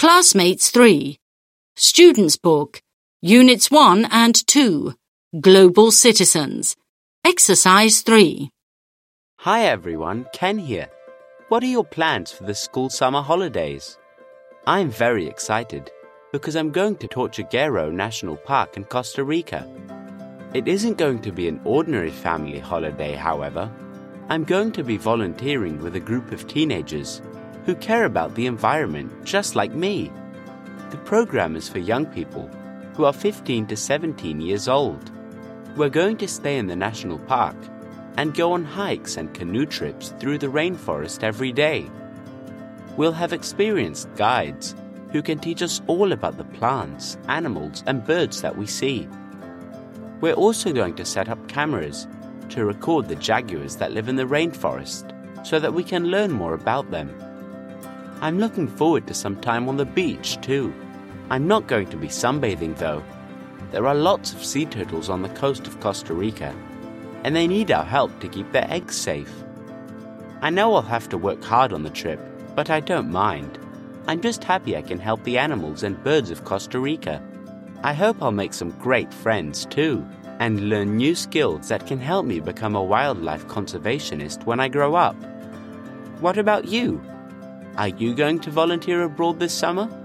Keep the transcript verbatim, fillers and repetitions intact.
Classmates three. Students' Book, Units one and two. Global Citizens. Exercise three. Hi everyone, Ken here. What are your plans for the school summer holidays? I'm very excited because I'm going to Tortuguero National Park in Costa Rica. It isn't going to be an ordinary family holiday, however. I'm going to be volunteering with a group of teenagers who care about the environment just like me. The program is for young people who are fifteen to seventeen years old. We're going to stay in the national park and go on hikes and canoe trips through the rainforest every day. We'll have experienced guides who can teach us all about the plants, animals, and birds that we see. We're also going to set up cameras to record the jaguars that live in the rainforest so that we can learn more about them. I'm looking forward to some time on the beach too. I'm not going to be sunbathing though. There are lots of sea turtles on the coast of Costa Rica, and they need our help to keep their eggs safe. I know I'll have to work hard on the trip, but I don't mind. I'm just happy I can help the animals and birds of Costa Rica. I hope I'll make some great friends too, and learn new skills that can help me become a wildlife conservationist when I grow up. What about you? Are you going to volunteer abroad this summer?